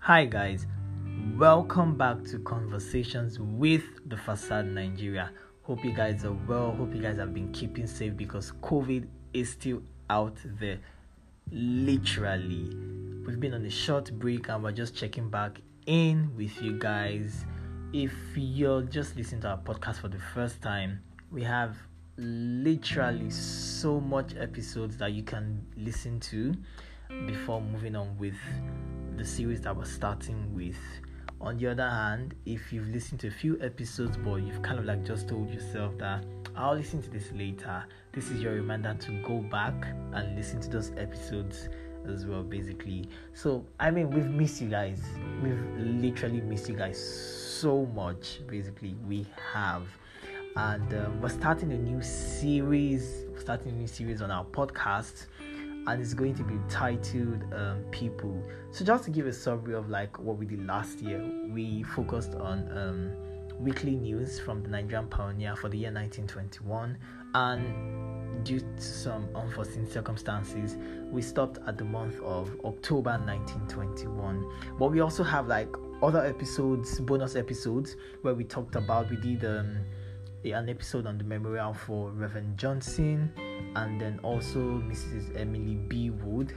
Hi guys, welcome back to Conversations with the Facade Nigeria. Hope you guys are well. Hope you guys have been keeping safe because COVID is still out there. Literally, we've been on a short break and we're just checking back in with you guys. If you're just listening to our podcast for the first time, we have literally so much episodes that you can listen to before moving on with the series that we're starting with. On the other hand, if you've listened to a few episodes but you've kind of just told yourself that I'll listen to this later, this is your reminder to go back and listen to those episodes as well, basically. So we've missed you guys. We've literally missed you guys so much. Basically, we have. And we're starting a new series. On our podcast, and it's going to be titled People. So just to give a summary of what we did last year, we focused on weekly news from the Nigerian pioneer for the year 1921, and due to some unforeseen circumstances, we stopped at the month of October 1921. But we also have other episodes, bonus episodes, where we did an episode on the memorial for Reverend Johnson, and then also Mrs. Emily B. Wood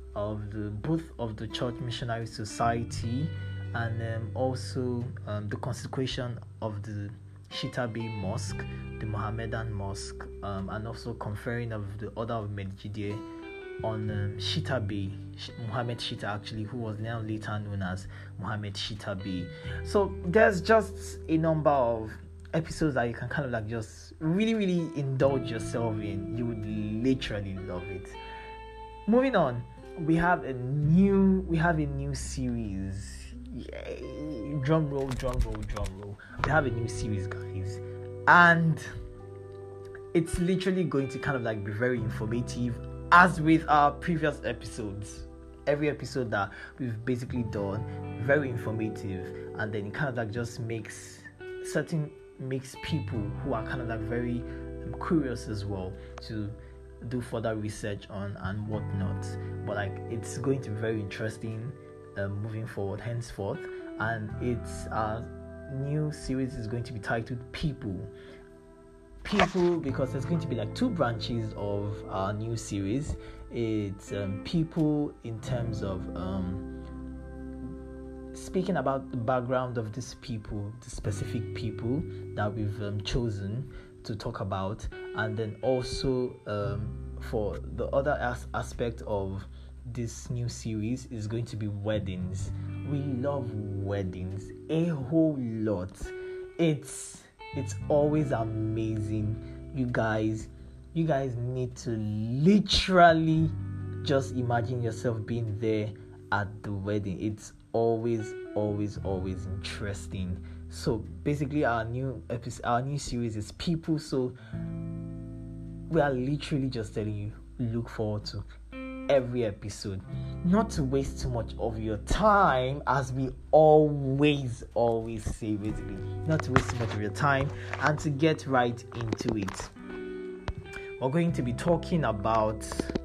both of the Church Missionary Society, and also the consecration of the Shita Bay Mosque, the Mohammedan Mosque, and also conferring of the Order of Medjidie on Shita Bay, Muhammad Shita actually, who was now later known as Muhammad Shita Bay. So there's just a number of episodes that you can just really indulge yourself in. You would literally love it. Moving on, we have a new series. Yay. Drum roll. We have a new series, guys, and it's literally going to be very informative, as with our previous episodes. Every episode that we've basically done, very informative, and then it just makes people who are very curious as well to do further research on and whatnot. But it's going to be very interesting moving forward henceforth, and it's our new series is going to be titled People, because there's going to be two branches of our new series. It's people in terms of speaking about the background of these people, the specific people that we've chosen to talk about, and then also for the other aspect of this new series is going to be weddings. We love weddings a whole lot. It's always amazing. You guys need to literally just imagine yourself being there at the wedding. It's always interesting. So basically our new series is People. So we are literally just telling you, look forward to every episode. Not to waste too much of your time, as we always say, basically, not to waste too much of your time, and to get right into it. We're going to be talking about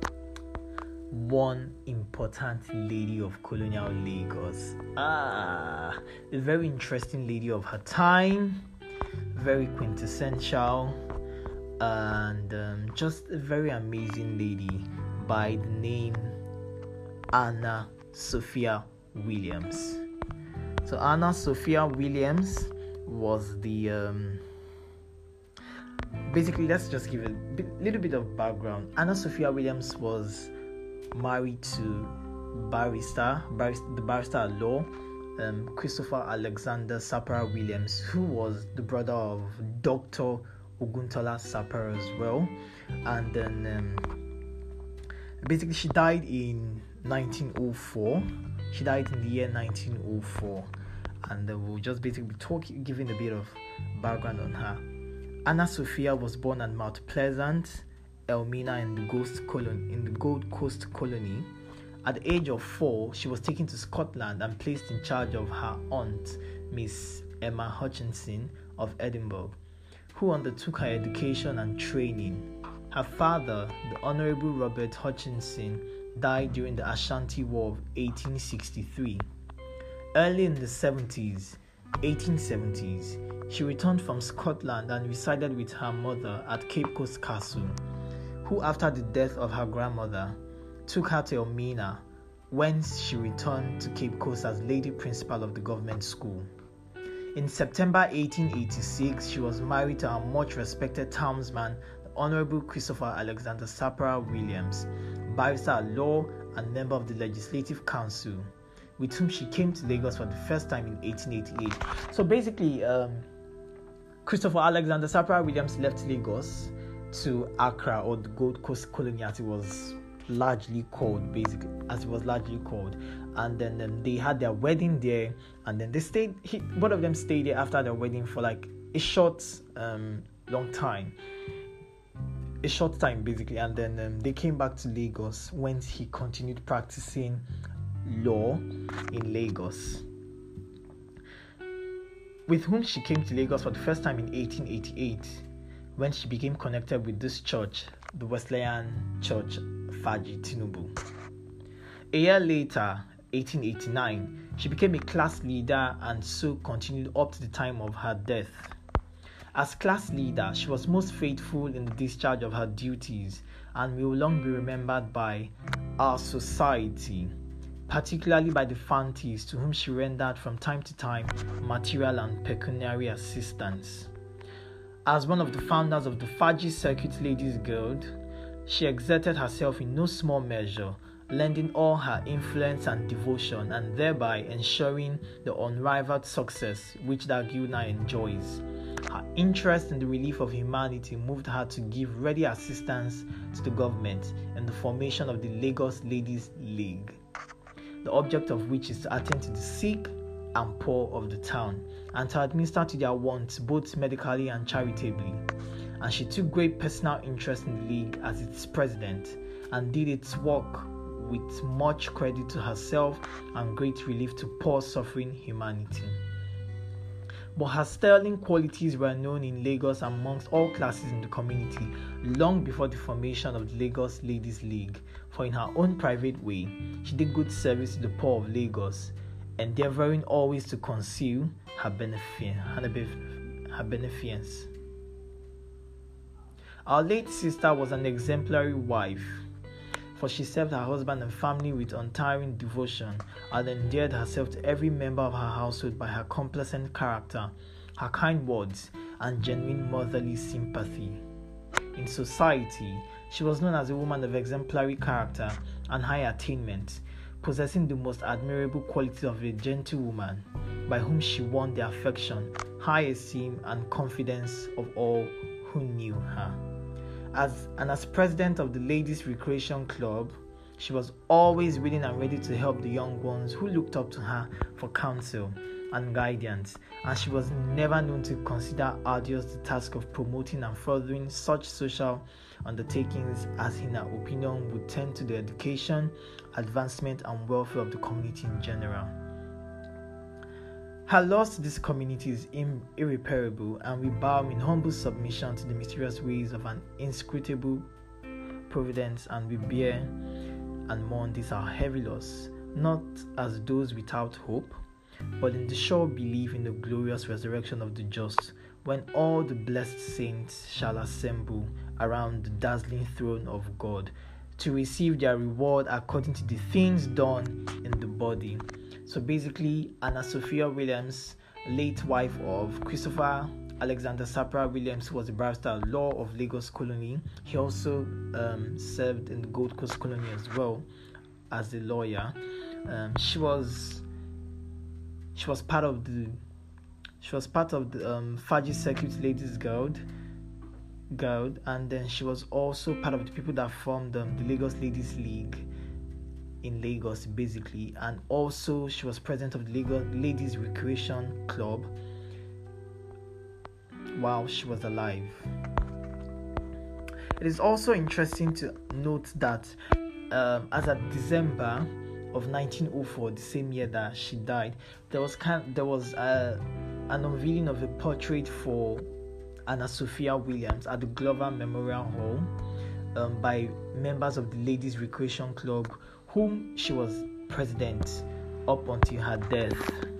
one important lady of colonial Lagos. A very interesting lady of her time, very quintessential, and just a very amazing lady by the name Anna Sophia Williams. So Anna Sophia Williams was the basically, let's just give a little bit of background. Anna Sophia Williams was married to the barrister at law, Christopher Alexander Sapara Williams, who was the brother of Dr. Oguntola Sapara as well. And then basically she died in 1904. She died in the year 1904, and we'll just basically giving a bit of background on her. Anna Sophia was born at Mount Pleasant, Elmina, in the Gold Coast colony. At the age of 4, she was taken to Scotland and placed in charge of her aunt, Miss Emma Hutchinson of Edinburgh, who undertook her education and training. Her father, the Honourable Robert Hutchinson, died during the Ashanti War of 1863. Early in the 1870s, she returned from Scotland and resided with her mother at Cape Coast Castle, who, after the death of her grandmother, took her to Elmina, whence she returned to Cape Coast as Lady Principal of the government school. In September 1886, she was married to a much respected townsman, the Honorable Christopher Alexander Sapara Williams, barrister at law and member of the Legislative Council, with whom she came to Lagos for the first time in 1888. So basically, Christopher Alexander Sapara Williams left Lagos to Accra, or the Gold Coast Colony as it was largely called, and then they had their wedding there, and then both of them stayed there after their wedding for like a short time basically, and then they came back to Lagos, whence he continued practicing law in Lagos, with whom she came to Lagos for the first time in 1888, when she became connected with this church, the Wesleyan Church, Faji Tinubu. A year later, 1889, she became a class leader and so continued up to the time of her death. As class leader, she was most faithful in the discharge of her duties and will long be remembered by our society, particularly by the Fantis, to whom she rendered from time to time material and pecuniary assistance. As one of the founders of the Faji Circuit Ladies Guild, she exerted herself in no small measure, lending all her influence and devotion, and thereby ensuring the unrivaled success which that guild now enjoys. Her interest in the relief of humanity moved her to give ready assistance to the government in the formation of the Lagos Ladies League, the object of which is to attend to the sick and poor of the town, and to administer to their wants both medically and charitably. And she took great personal interest in the league as its president, and did its work with much credit to herself and great relief to poor suffering humanity. But her sterling qualities were known in Lagos amongst all classes in the community long before the formation of the Lagos Ladies League, for in her own private way, she did good service to the poor of Lagos, endeavoring always to conceal her beneficence. Our late sister was an exemplary wife, for she served her husband and family with untiring devotion and endeared herself to every member of her household by her complacent character, her kind words, and genuine motherly sympathy. In society, she was known as a woman of exemplary character and high attainment, possessing the most admirable qualities of a gentlewoman, by whom she won the affection, high esteem, and confidence of all who knew her. As president of the Ladies Recreation Club, she was always willing and ready to help the young ones who looked up to her for counsel and guidance, and she was never known to consider arduous the task of promoting and furthering such social undertakings as, in her opinion, would tend to the education, advancement, and welfare of the community in general. Her loss to this community is irreparable, and we bow in humble submission to the mysterious ways of an inscrutable providence, and we bear and mourn this our heavy loss, not as those without hope, but in the sure belief in the glorious resurrection of the just, when all the blessed saints shall assemble around the dazzling throne of God to receive their reward according to the things done in the body. So basically, Anna Sophia Williams, late wife of Christopher Alexander Sapara Williams, who was a barrister at law of Lagos Colony. He also served in the Gold Coast Colony as well as a lawyer. She was part of the Faji Circuit Ladies Guild, and then she was also part of the people that formed the Lagos Ladies League in Lagos, basically, and also she was president of the Lagos Ladies Recreation Club while she was alive. It is also interesting to note that as of December of 1904, the same year that she died, there was an unveiling of a portrait for Anna Sophia Williams at the Glover Memorial Hall by members of the Ladies Recreation Club, whom she was president up until her death.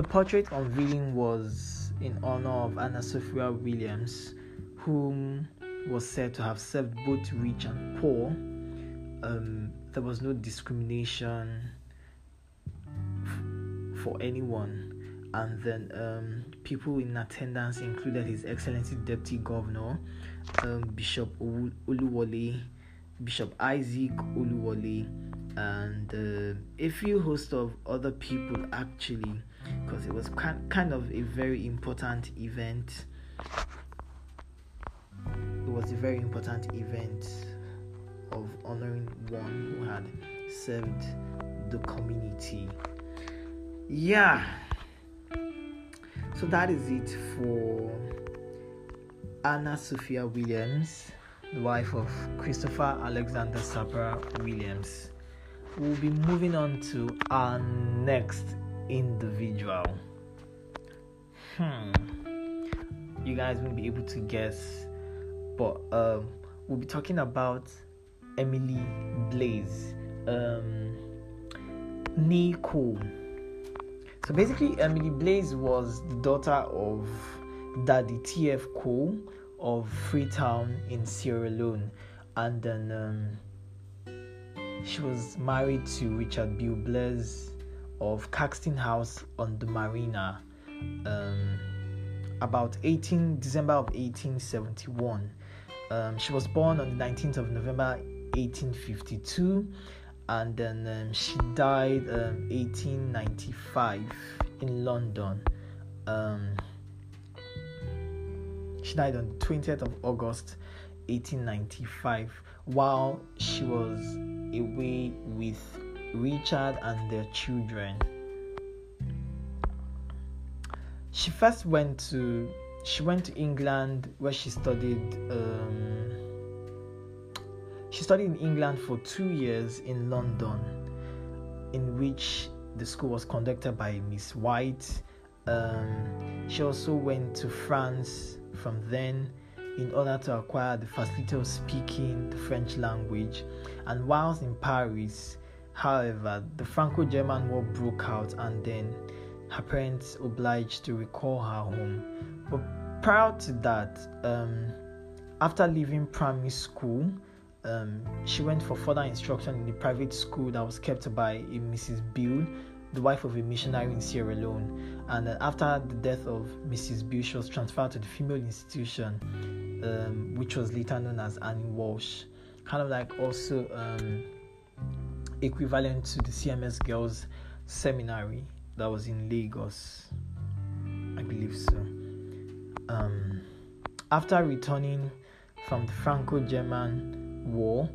portrait unveiling was in honor of Anna Sophia Williams, whom was said to have served both rich and poor. There was no discrimination for anyone. And then people in attendance included His Excellency Deputy Governor, Bishop Oluwole, Bishop Isaac Oluwole, and a few host of other people, actually, because it was kind of a very important event. It was a very important event of honoring one who had served the community. Yeah. So that is it for Anna Sophia Williams, the wife of Christopher Alexander Sapra Williams. We'll be moving on to our next individual. You guys won't be able to guess, but we'll be talking about Emily Blaze, Nee Cole. So basically, Emily Blaze was the daughter of Daddy T.F. Cole of Freetown in Sierra Leone, and then she was married to Richard Bill Blaze of Caxton House on the Marina, about December of 1871. She was born on the 19th of November 1852, and then she died 1895 in London. She died on the 20th of August 1895 while she was away with Richard and their children. She went to England, where she studied. She studied in England for 2 years in London, in which the school was conducted by Miss White. She also went to France from then in order to acquire the facility of speaking the French language. And whilst in Paris, however, the Franco-German War broke out, and then her parents obliged to recall her home. But prior to that, after leaving primary school, she went for further instruction in a private school that was kept by a Mrs. Bill, the wife of a missionary in Sierra Leone. And after the death of Mrs. Bill, she was transferred to the female institution, which was later known as Annie Walsh, kind of like also equivalent to the CMS Girls Seminary that was in Lagos, I believe so. After returning from the Franco-German War,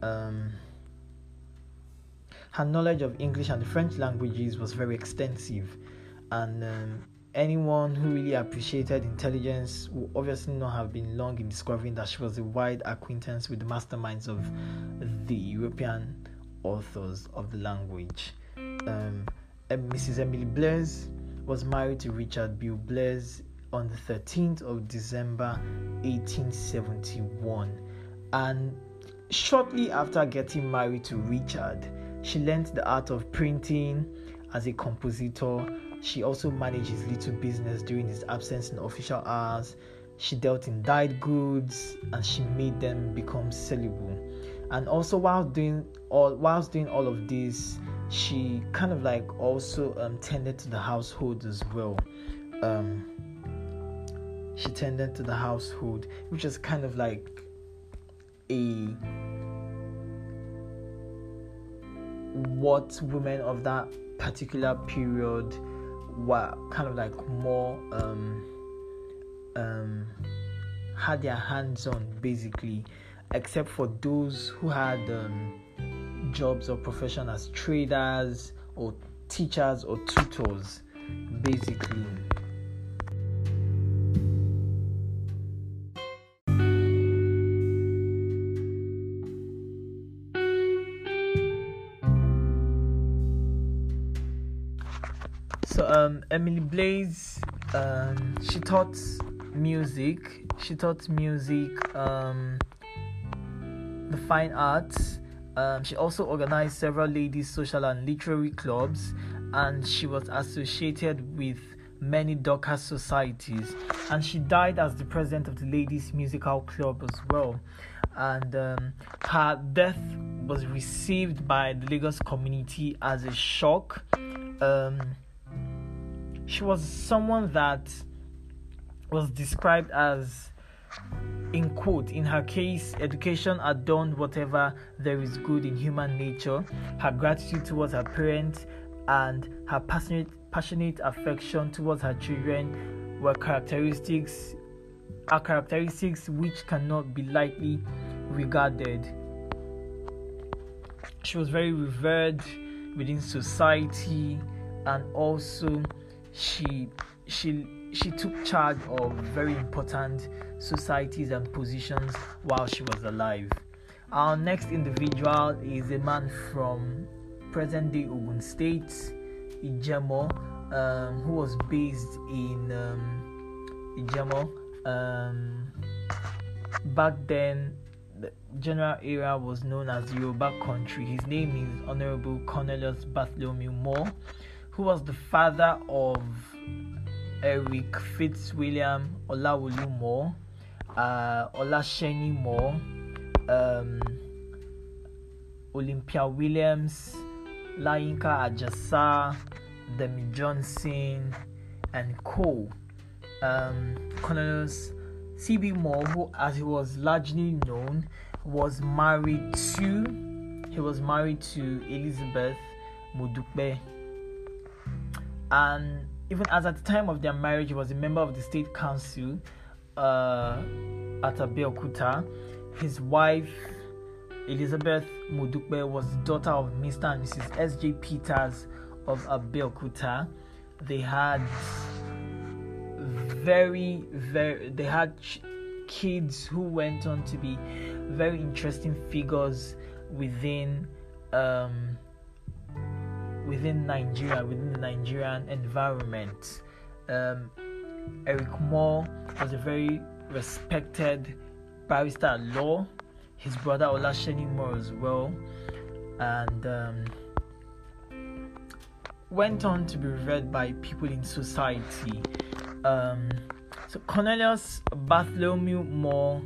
her knowledge of English and the French languages was very extensive, and anyone who really appreciated intelligence would obviously not have been long in discovering that she was a wide acquaintance with the masterminds of the European authors of the language. Mrs. Emily Blaze was married to Richard Bill Blaze on the 13th of December 1871, and shortly after getting married to Richard, she learned the art of printing as a compositor. She also managed his little business during his absence in official hours. She dealt in dyed goods, and she made them become sellable. And also, whilst doing all of this, she kind of like also tended to the household as well. She tended to the household, which is kind of like what women of that particular period were kind of like more had their hands on, basically, except for those who had jobs or profession as traders or teachers or tutors, basically. So Emily Blaze, she taught music. The fine arts. She also organized several ladies' social and literary clubs, and she was associated with many Dorcas societies, and she died as the president of the Ladies Musical Club as well. And her death was received by the Lagos community as a shock. She was someone that was described as, in quote, in her case, education had done whatever there is good in human nature. Her gratitude towards her parents and her passionate affection towards her children were characteristics which cannot be lightly regarded. She was very revered within society, and also she took charge of very important societies and positions while she was alive. Our next individual is a man from present-day Ogun State, Ijemo, who was based in Ijemo. Back then, the general area was known as Yoruba country. His name is Honorable Cornelius Bartholomew Moore, who was the father of Eric Fitzwilliam Olawolu Moore, Olasheni Moore, Olympia Williams, Layinka Ajasa, Demi Johnson, and co. Cornelius C.B. Moore, who, as he was largely known, was married to Elizabeth Modukbe, and even as at the time of their marriage, he was a member of the State Council at Abeokuta. His wife, Elizabeth Modukbe, was the daughter of Mr. and Mrs. S.J. Peters of Abeokuta. They had kids who went on to be very interesting figures within Nigeria, within the Nigerian environment. Eric Moore was a very respected barrister at law. His brother Olasheni Moore as well, and went on to be revered by people in society. So Cornelius Bartholomew Moore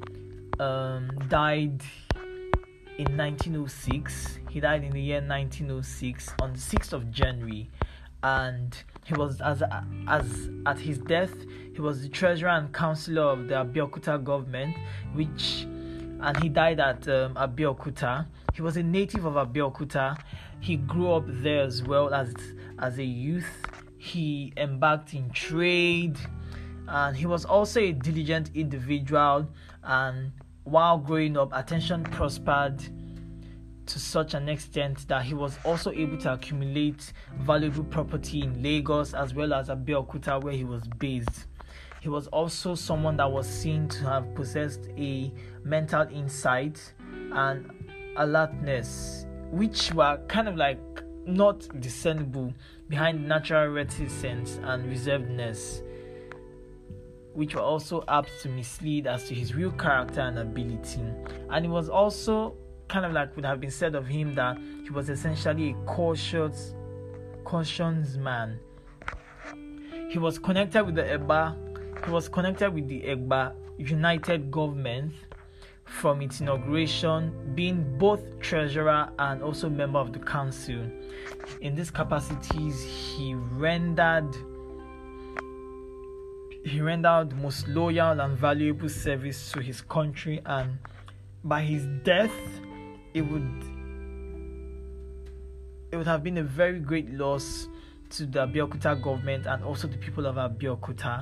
died in 1906. He died in the year 1906 on the 6th of January, and he was as at his death he was the treasurer and councillor of the Abeokuta government, and he died at Abeokuta. He was a native of Abeokuta. He grew up there as well as a youth. He embarked in trade, and he was also a diligent individual, and while growing up, attention prospered to such an extent that he was also able to accumulate valuable property in Lagos as well as Abeokuta, where he was based. He was also someone that was seen to have possessed a mental insight and alertness, which were kind of like not discernible behind natural reticence and reservedness, which were also apt to mislead as to his real character and ability. And it was also kind of like would have been said of him that he was essentially a cautious man. He was connected with the Egba United government from its inauguration, being both treasurer and also member of the council. In these capacities, he rendered most loyal and valuable service to his country, and by his death, it would have been a very great loss to the Abeokuta government and also the people of Abeokuta.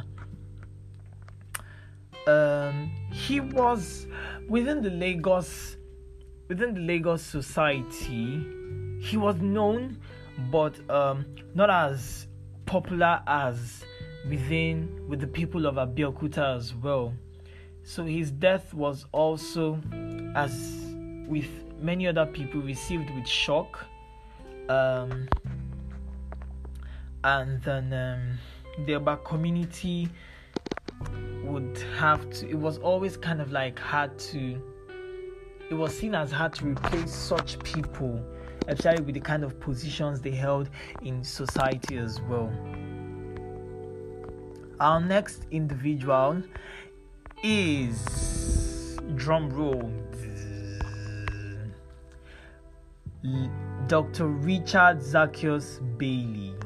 He was within the Lagos society. He was known, but not as popular as with the people of Abeokuta as well. So his death was also, as with many other people, received with shock. And then the Egba community would have to, it was always kind of like it was seen as hard to replace such people especially with the kind of positions they held in society as well. Our next individual is, drum roll, Dr. Richard Zaccheaus Bailey.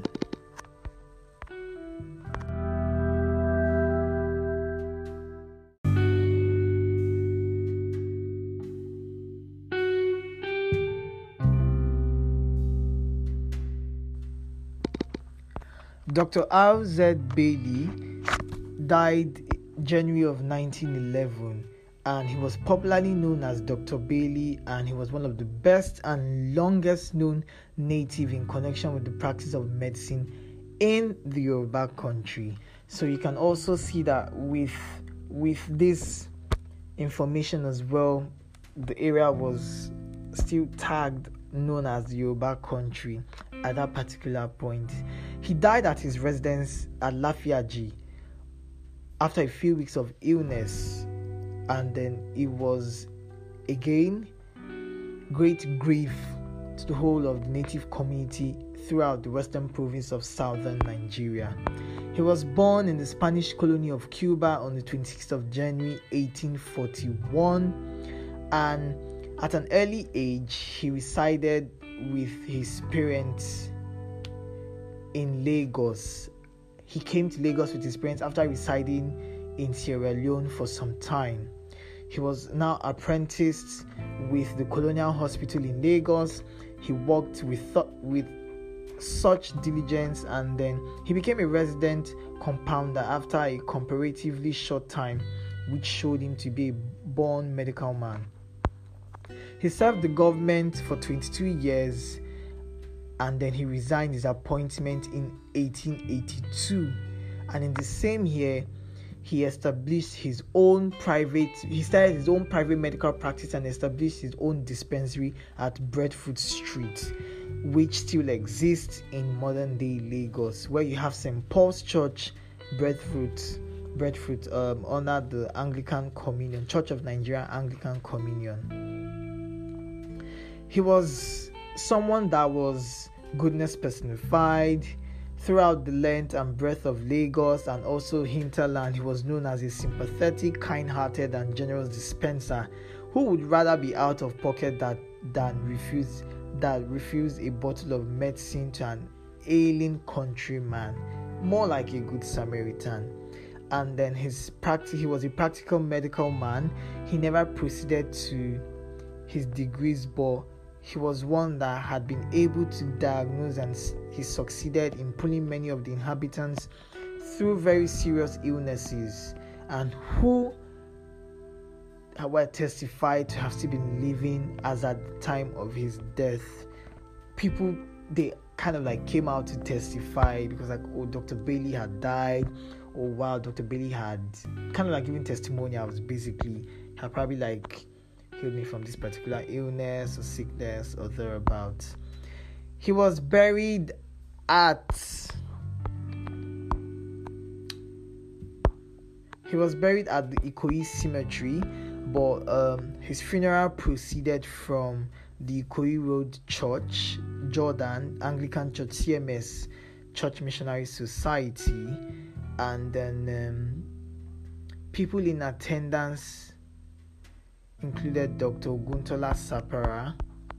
Dr. R.Z. Bailey died January of 1911, and he was popularly known as Dr. Bailey, and he was one of the best and longest known native in connection with the practice of medicine in the Yoruba country. So you can also see that with this information as well, the area was still tagged known as the Yoruba country at that particular point. He died at his residence at Lafiaji after a few weeks of illness, and then it was again great grief to the whole of the native community throughout the western province of southern Nigeria. He was born in the Spanish colony of Cuba on the 26th of January 1841, and at an early age he resided with his parents in Lagos. He came to Lagos with his parents after residing in Sierra Leone for some time. He was now apprenticed with the Colonial Hospital in Lagos. He worked with such diligence, and then he became a resident compounder after a comparatively short time, which showed him to be a born medical man. He served the government for 22 years, and then he resigned his appointment in 1882. And in the same year, he started his own private medical practice and established his own dispensary at Breadfruit Street, which still exists in modern day Lagos, where you have St. Paul's Church, Breadfruit, under the Anglican Communion, Church of Nigeria Anglican Communion. He was someone that was goodness personified. Throughout the length and breadth of Lagos and also hinterland, he was known as a sympathetic, kind-hearted, and generous dispenser who would rather be out of pocket than refuse a bottle of medicine to an ailing countryman, more like a good Samaritan. And then he was a practical medical man. He never proceeded to his degrees, but he was one that had been able to diagnose, and he succeeded in pulling many of the inhabitants through very serious illnesses, and who were testified to have still been living as at the time of his death. People, they kind of like came out to testify because Dr. Bailey had died, or wow, Dr. Bailey had kind of like giving testimonials. Basically, he had probably like healed me from this particular illness or sickness or thereabouts. He was buried at the Ikoyi Cemetery, but his funeral proceeded from the Ikoyi Road Church, Jordan Anglican Church, CMS, Church Missionary Society, and then people in attendance included Dr. Oguntola Sapara,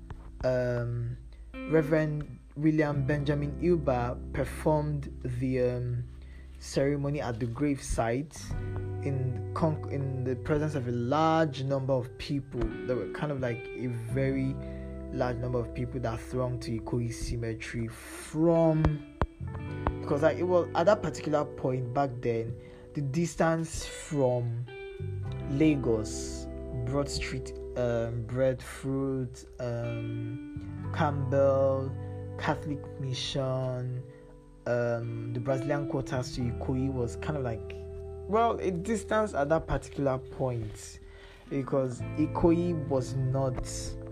Reverend William Benjamin Ilba performed the ceremony at the grave site in the presence of a large number of people. There were kind of like a very large number of people that thronged to Ikoyi Cemetery because it was at that particular point back then, the distance from Lagos, Broad Street, Breadfruit, Campbell, Catholic Mission, the Brazilian quarters to Ikoyi was kind of like, a distance at that particular point, because Ikoyi was not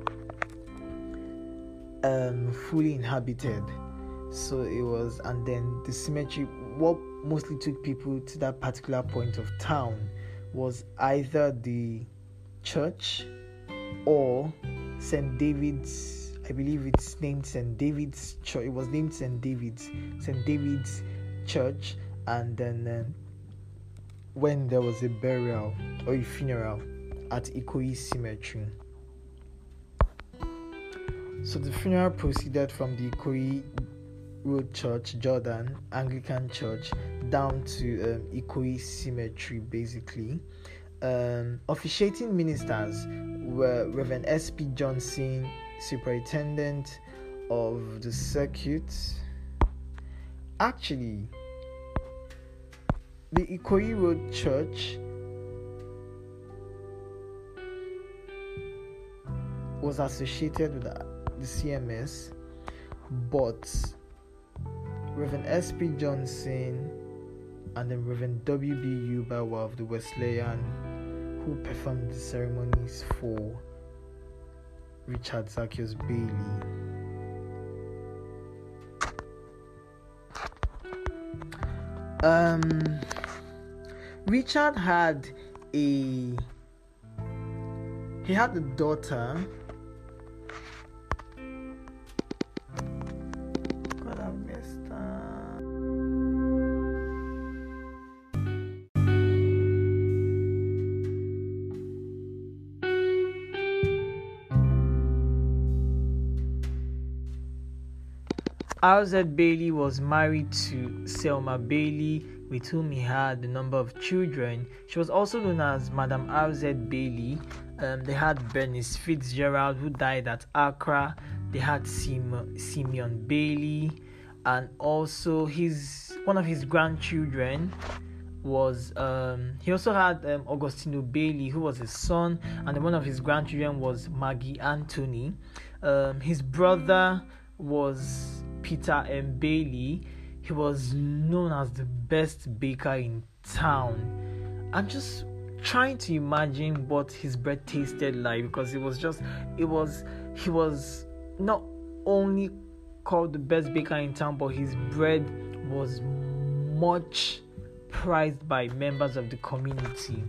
fully inhabited. So it was, and then the cemetery, what mostly took people to that particular point of town was either the church or St. David's, I believe it's named St. David's Church. It was named St. David's Church, and then when there was a burial or a funeral at Ikoyi Cemetery. So the funeral proceeded from the Ikoyi Road Church, Jordan Anglican Church, down to Ikoyi Cemetery, basically. Officiating ministers were Reverend S.P. Johnson, Superintendent of the Circuit. Actually, the Ikoyi Road Church was associated with the CMS, but Reverend S.P. Johnson and then Reverend W.B. Yuba were of the Wesleyan, who performed the ceremonies for Richard Zacchaeus Bailey. Richard had a daughter. God, I messed up. Auzette Bailey was married to Selma Bailey, with whom he had a number of children. She was also known as Madame Auzette Bailey. They had Bernice Fitzgerald, who died at Accra. They had Simeon Bailey, and also one of his grandchildren was he also had Augustino Bailey, who was his son, and then one of his grandchildren was Maggie Anthony. His brother was Peter M. Bailey. He was known as the best baker in town. I'm just trying to imagine what his bread tasted like, because he was not only called the best baker in town, but his bread was much prized by members of the community.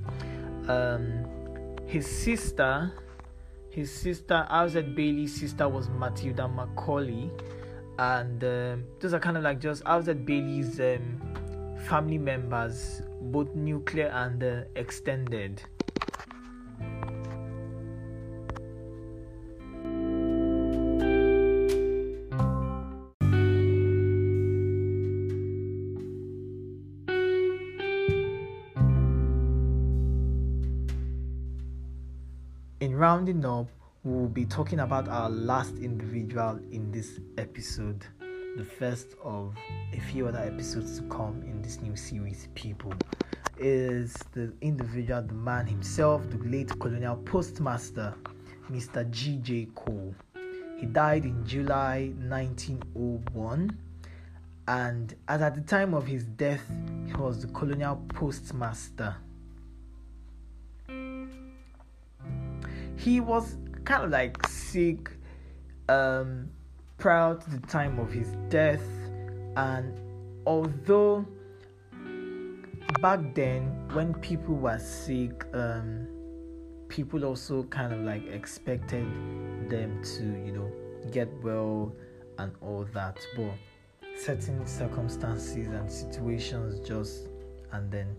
His sister, Auzette Bailey's sister, was Matilda Macaulay, and those are kind of like just Auzette Bailey's family members, both nuclear and extended. In rounding up, we'll be talking about our last individual in this episode, the first of a few other episodes to come in this new series. People is the individual, the man himself, the late colonial postmaster, Mr. G.J. Cole. He died in July 1901, and as at the time of his death, he was the colonial postmaster. He was kind of like sick prior to the time of his death, and although back then when people were sick, people also kind of like expected them to get well and all that, but certain circumstances and situations and then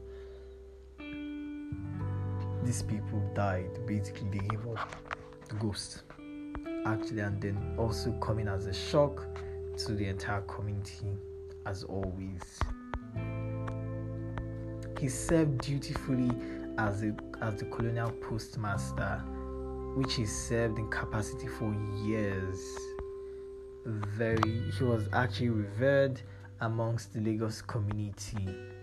these people died. Basically, they gave up the ghost, actually, and then also coming as a shock to the entire community, as always. He served dutifully as the colonial postmaster, which he served in capacity for years. He was actually revered amongst the Lagos community.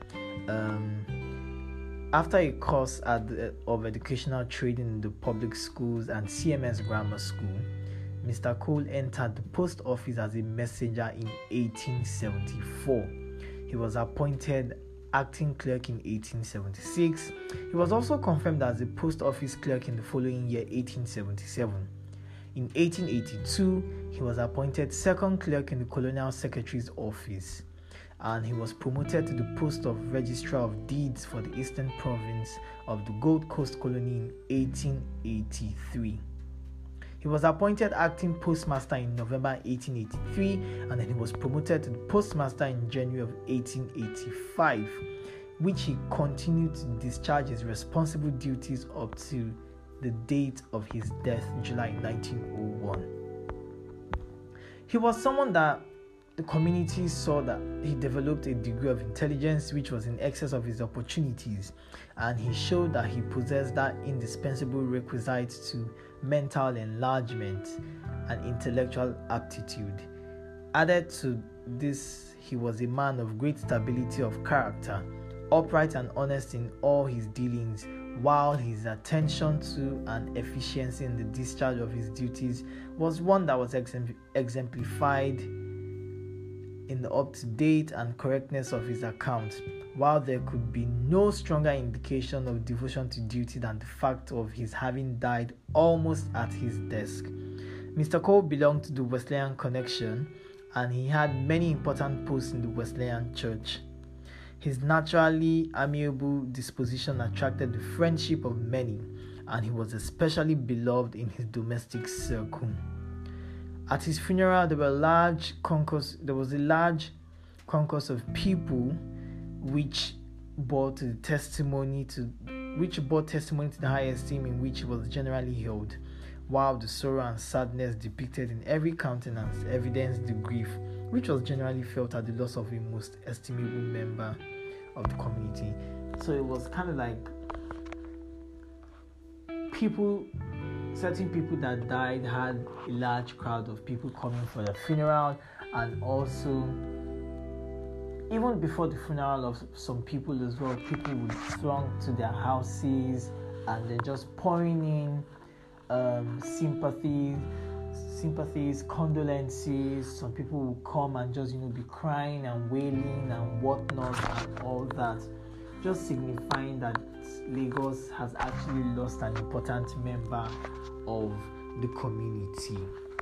After a course of educational training in the public schools and CMS Grammar School, Mr. Cole entered the post office as a messenger in 1874. He was appointed acting clerk in 1876. He was also confirmed as a post office clerk in the following year, 1877. In 1882, he was appointed second clerk in the colonial secretary's office, and he was promoted to the post of Registrar of Deeds for the Eastern Province of the Gold Coast Colony in 1883. He He was appointed acting postmaster in November 1883, and then he was promoted to the postmaster in January of 1885, which he continued to discharge his responsible duties up to the date of his death, July 1901. He was someone that the community saw that he developed a degree of intelligence which was in excess of his opportunities, and he showed that he possessed that indispensable requisite to mental enlargement and intellectual aptitude. Added to this, he was a man of great stability of character, upright and honest in all his dealings, while his attention to and efficiency in the discharge of his duties was one that was exemplified in the up-to-date and correctness of his account, while there could be no stronger indication of devotion to duty than the fact of his having died almost at his desk. Mr. Cole belonged to the Wesleyan connection, and he had many important posts in the Wesleyan church. His naturally amiable disposition attracted the friendship of many, and he was especially beloved in his domestic circle. At his funeral, there was a large concourse of people which bore testimony to the high esteem in which he was generally held, while the sorrow and sadness depicted in every countenance evidenced the grief which was generally felt at the loss of a most estimable member of the community. So it was kind of like certain people that died had a large crowd of people coming for the funeral, and also even before the funeral of some people as well, people would throng to their houses and they're just pouring in sympathies, condolences. Some people will come and just be crying and wailing and whatnot and all that, just signifying that Lagos has actually lost an important member of the community.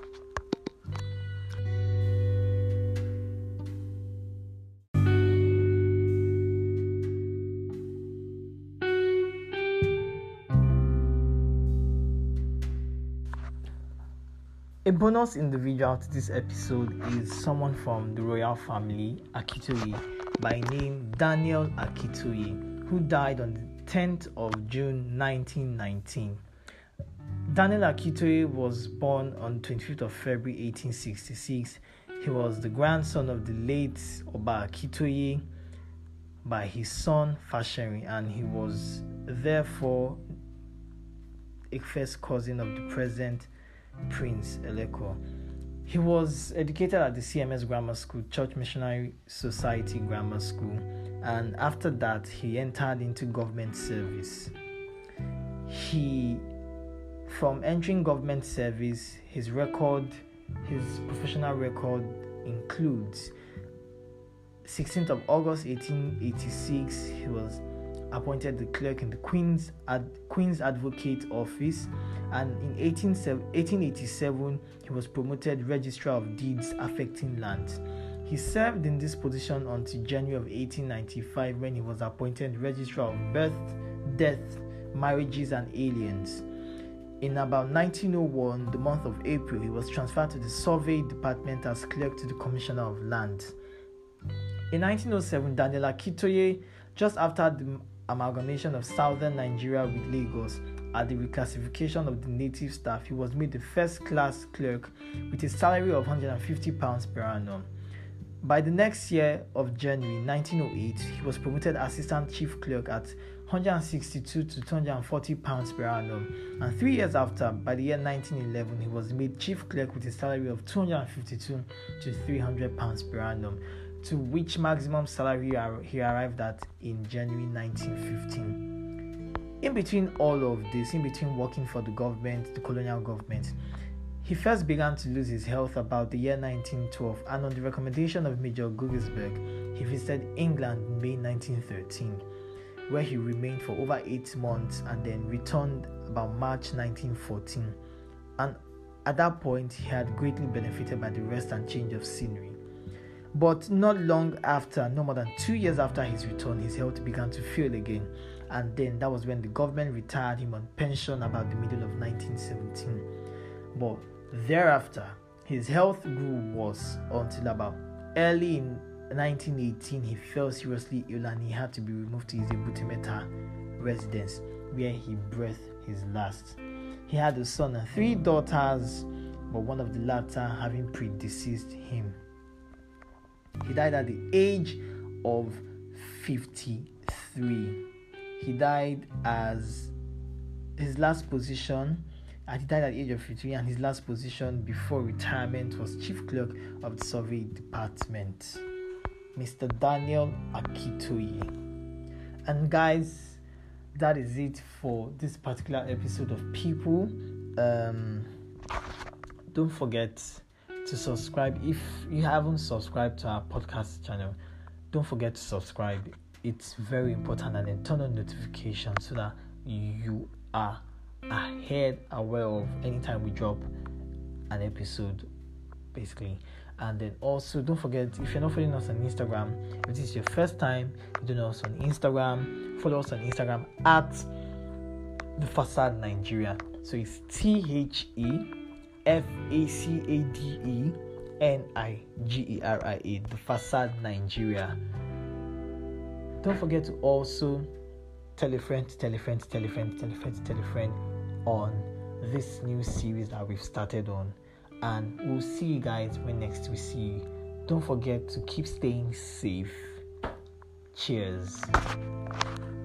A bonus individual to this episode is someone from the royal family, Akitoye, by name Daniel Akitoye, who died on the 10th of June 1919. Daniel Akitoye was born on 25th of February 1866. He was the grandson of the late Oba Akitoye by his son Fashion, and he was therefore a first cousin of the present Prince Eleko. He was educated at the CMS Grammar School, Church Missionary Society Grammar School, and after that he entered into government service. From entering government service, his professional record includes 16th of August 1886, he was appointed the clerk in the Queen's Advocate Office, and in 1887 he was promoted Registrar of Deeds Affecting Lands. He served in this position until January of 1895, when he was appointed Registrar of Birth, Death, Marriages and Aliens. In about 1901, the month of April, he was transferred to the Survey Department as clerk to the Commissioner of Land. In 1907, Daniel Akitoye, just after the amalgamation of southern Nigeria with Lagos, at the reclassification of the native staff, he was made the first-class clerk with a salary of £150 per annum. By the next year of January 1908, he was promoted assistant chief clerk at £162 to £240 per annum, and 3 years after, by the year 1911, he was made chief clerk with a salary of £252 to £300 per annum, to which maximum salary he arrived at in January 1915. In between all of this, in between working for the government, the colonial government, he first began to lose his health about the year 1912, and on the recommendation of Major Guggisberg, he visited England in May 1913, where he remained for over 8 months and then returned about March 1914. And at that point, he had greatly benefited by the rest and change of scenery. But not long after, no more than 2 years after his return, his health began to fail again, and then that was when the government retired him on pension about the middle of 1917. But thereafter, his health grew worse until about early in 1918 he fell seriously ill and he had to be removed to his Ebutimeta residence where he breathed his last. He had a son and 3 daughters, but one of the latter having predeceased him. He died at the age of 53. He died as his last position. He died at the age of 53, and his last position before retirement was Chief Clerk of the Survey Department, Mr. Daniel Akitoye. And guys, that is it for this particular episode of People. Don't forget to subscribe. If you haven't subscribed to our podcast channel, don't forget to subscribe. It's very important, and then turn on notifications so that you are aware of anytime we drop an episode, basically. And then also don't forget, if you're not following us on Instagram, if this is your first time, you don't know us on Instagram, follow us on Instagram at The Facade Nigeria. So it's TheFacadeNigeria, The Facade Nigeria. Don't forget to also tell a friend on this new series that we've started on. And we'll see you guys when next we see you. Don't forget to keep staying safe. Cheers.